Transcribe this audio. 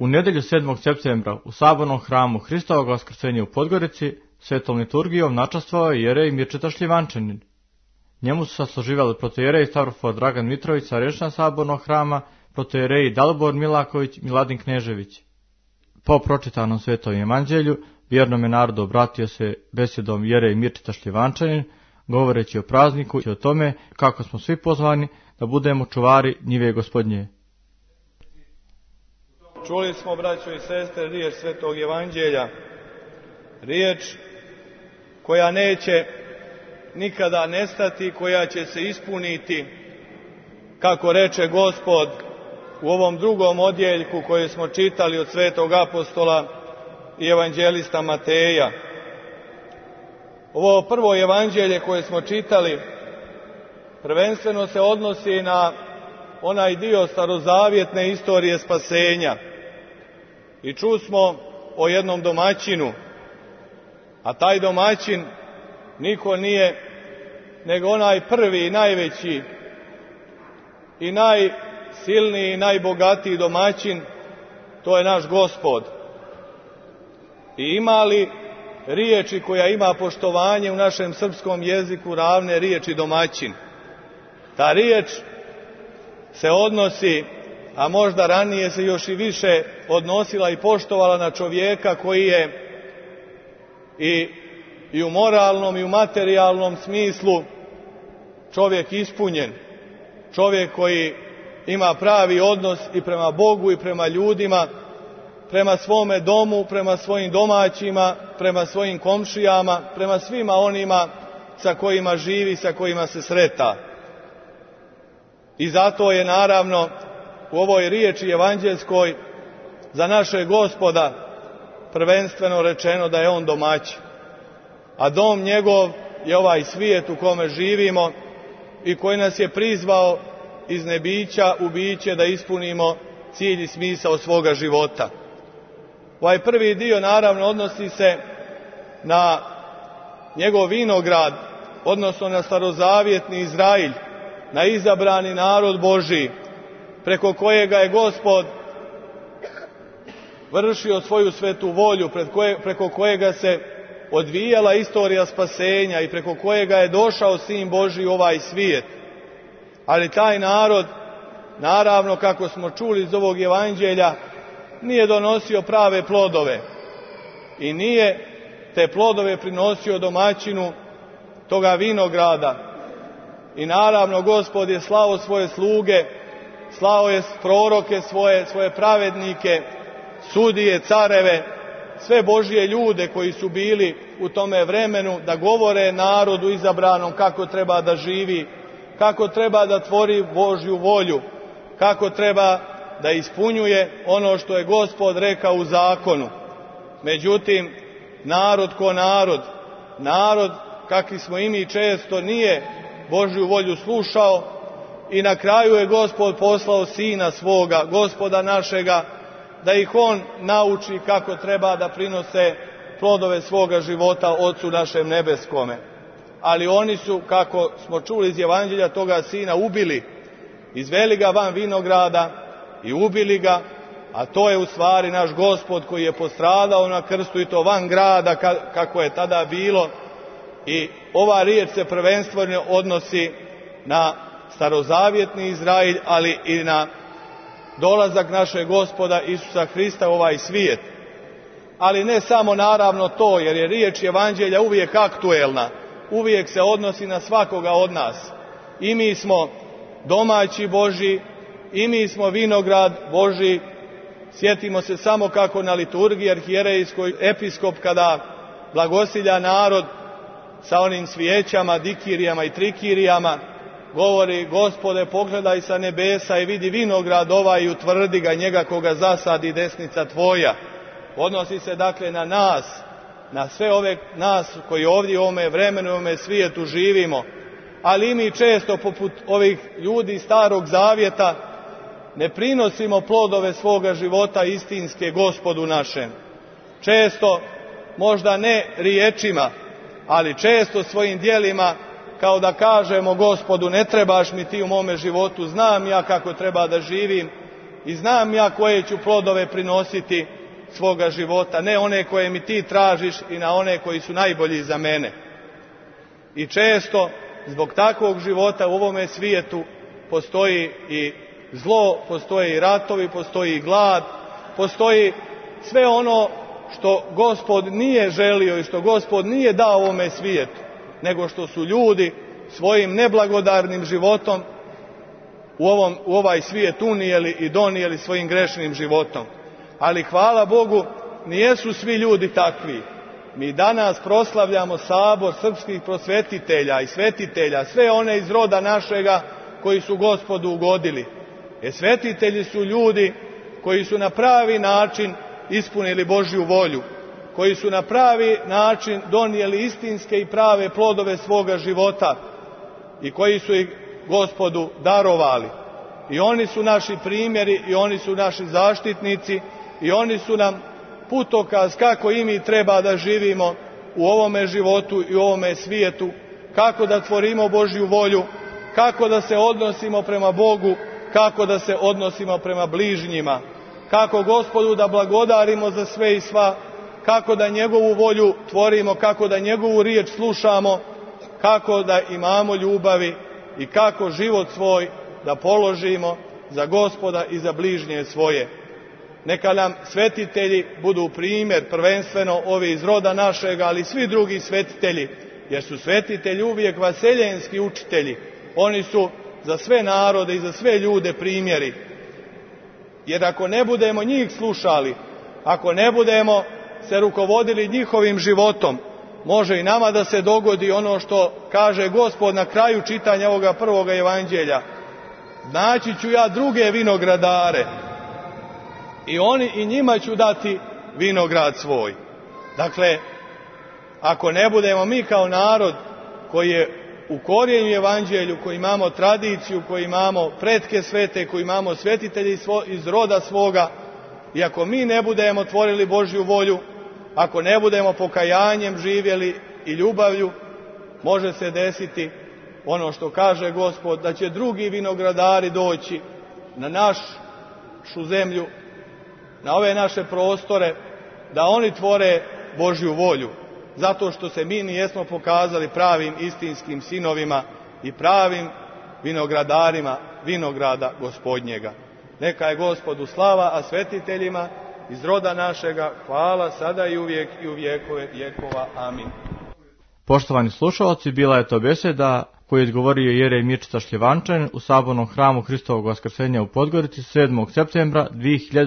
U nedjelju 7. septembra u sabornom hramu Hristovog vaskrsenja u Podgorici svetom liturgijom načastvovao je jerej Mirčeta Šljivančanin. Njemu su sasluživali protojerej Stavrofor Dragan Mitrović, starešina sabornog hrama, protojereji Dalibor Milaković, Miladin Knežević. Po pročitanom svetom evanđelju, vjernome narodu obratio se besjedom jerej Mirčeta Šljivančanin, govoreći o prazniku i o tome kako smo svi pozvani da budemo čuvari njive Gospodnje. Čuli smo, braćo i sestre, riječ svetog evanđelja, riječ koja neće nikada nestati, koja će se ispuniti, kako reče Gospod u ovom drugom odjeljku koje smo čitali od svetog apostola i evanđelista Mateja. Ovo prvo evanđelje koje smo čitali prvenstveno se odnosi na onaj dio starozavjetne istorije spasenja. I čusmo o jednom domaćinu, a taj domaćin niko nije nego onaj prvi i najveći i najsilniji i najbogatiji domaćin, to je naš Gospod. I ima li riječi koja ima poštovanje u našem srpskom jeziku ravne riječi domaćin? Ta riječ se odnosi, a možda ranije se još i više odnosila i poštovala na čovjeka koji je i u moralnom i u materijalnom smislu čovjek ispunjen, čovjek koji ima pravi odnos i prema Bogu i prema ljudima, prema svome domu, prema svojim domaćima, prema svojim komšijama, prema svima onima sa kojima živi, sa kojima se sreta. I zato je naravno u ovoj riječi evanđelskoj za našeg Gospoda prvenstveno rečeno da je on domaćin. A dom njegov je ovaj svijet u kome živimo i koji nas je prizvao iz nebića u biće da ispunimo cilj i smisao svoga života. Ovaj prvi dio naravno odnosi se na njegov vinograd, odnosno na starozavjetni Izrailj, na izabrani narod Božiji, preko kojega je Gospod vršio svoju svetu volju, preko kojega se odvijala istorija spasenja i preko kojega je došao Sin Božji u ovaj svijet. Ali taj narod, naravno kako smo čuli iz ovog evanđelja, nije donosio prave plodove i nije te plodove prinosio domaćinu toga vinograda. I naravno Gospod je slao svoje sluge, slao je proroke svoje pravednike, sudije, careve, sve Božje ljude koji su bili u tome vremenu da govore narodu izabranom kako treba da živi, kako treba da tvori Božju volju, kako treba da ispunjuje ono što je Gospod rekao u zakonu. Međutim, narod ko narod kakvi smo i mi često, nije Božju volju slušao i na kraju je Gospod poslao Sina svoga, Gospoda našega, da ih on nauči kako treba da prinose plodove svoga života Otcu našem nebeskome. Ali oni su, kako smo čuli iz evanđelja, toga Sina ubili, izveli ga van vinograda i ubili ga, a to je u stvari naš Gospod koji je postradao na krstu i to van grada kako je tada bilo. I ova riječ se prvenstveno odnosi na starozavjetni Izrailj, ali i na dolazak našeg Gospoda Isusa Hrista u ovaj svijet. Ali ne samo naravno to, jer je riječ evanđelja uvijek aktuelna, uvijek se odnosi na svakoga od nas. I mi smo domaći Božji, i mi smo vinograd Božji. Sjetimo se samo kako na liturgiji arhijerejskoj episkop kada blagosilja narod sa onim svijećama, dikirijama i trikirijama, govori: Gospode, pogledaj sa nebesa i vidi vinograd ovaj i utvrdi ga, njega koga zasadi desnica tvoja. Odnosi se dakle na nas, na sve ove nas koji ovdje u ovome vremenu, u ovome svijetu živimo. Ali i mi često, poput ovih ljudi starog zavjeta, ne prinosimo plodove svoga života istinske Gospodu našem. Često, možda ne riječima, ali često svojim djelima, kao da kažemo Gospodu: ne trebaš mi ti u mome životu, znam ja kako treba da živim, i znam ja koje ću plodove prinositi svoga života, ne one koje mi ti tražiš i na one koji su najbolji za mene. I često zbog takvog života u ovome svijetu postoji i zlo, postoje i ratovi, postoji i glad, postoji sve ono što Gospod nije želio i što Gospod nije dao ovome svijetu, nego što su ljudi svojim neblagodarnim životom u ovaj svijet unijeli i donijeli svojim grešnim životom. Ali hvala Bogu, nijesu svi ljudi takvi. Mi danas proslavljamo sabor srpskih prosvetitelja i svetitelja, sve one iz roda našega koji su Gospodu ugodili. Svetitelji su ljudi koji su na pravi način ispunili Božju volju, koji su na pravi način donijeli istinske i prave plodove svoga života i koji su ih Gospodu darovali. I oni su naši primjeri i oni su naši zaštitnici i oni su nam putokaz kako i mi treba da živimo u ovome životu i u ovome svijetu, kako da tvorimo Božju volju, kako da se odnosimo prema Bogu, kako da se odnosimo prema bližnjima, kako Gospodu da blagodarimo za sve i sva, kako da njegovu volju tvorimo, kako da njegovu riječ slušamo, kako da imamo ljubavi i kako život svoj da položimo za Gospoda i za bližnje svoje. Neka nam svetitelji budu primjer, prvenstveno ovi iz roda našega, ali i svi drugi svetitelji, jer su svetitelji uvijek vaseljenski učitelji. Oni su za sve narode i za sve ljude primjeri. Jer ako ne budemo njih slušali, ako ne budemo se rukovodili njihovim životom, može i nama da se dogodi ono što kaže Gospod na kraju čitanja ovoga prvoga evanđelja. Naći ću ja druge vinogradare i njima ću dati vinograd svoj. Dakle, ako ne budemo mi kao narod koji je u korijenu evanđelju, koji imamo tradiciju, koji imamo pretke svete, koji imamo svetitelji iz roda svoga, i ako mi ne budemo tvorili Božju volju, ako ne budemo pokajanjem živjeli i ljubavlju, može se desiti ono što kaže Gospod, da će drugi vinogradari doći na našu zemlju, na ove naše prostore, da oni tvore Božju volju, zato što se mi nijesmo pokazali pravim istinskim sinovima i pravim vinogradarima vinograda Gospodnjega. Neka je Gospodu slava, a svetiteljima iz roda našega hvala sada i uvijek i u vjekove vjekova. Amin. Poštovani slušalci, bila je to beseda koju je izgovorio jerej Mirčeta Šljivančanin u sabornom hramu Hristovog Vaskrsenja u Podgorici 7. septembra 2000.